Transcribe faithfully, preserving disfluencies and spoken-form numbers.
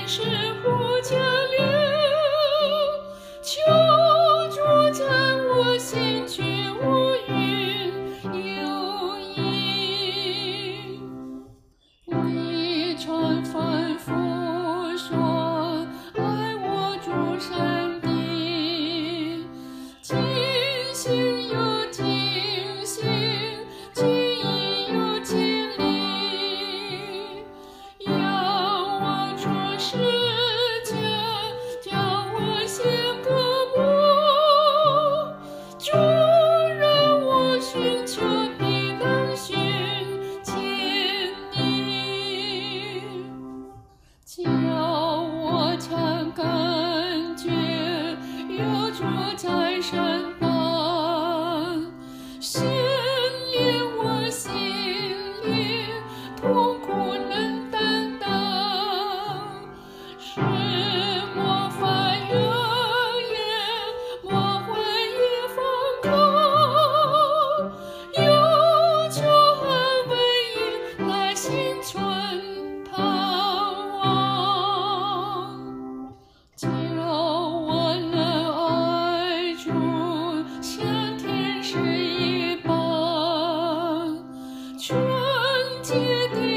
是不交流，求助在我心却无云有影。你常反复说爱我主上帝，尽心又尽心，尽意又尽力，仰望出世界，叫我先歌舞。主让我寻求你，能寻见你，叫我常感觉有主在身旁，训练我心灵，痛苦能担当，使魔法永远魔幻也放空，有求安慰引来新春盼望，叫我能爱主像天使一般，纯洁的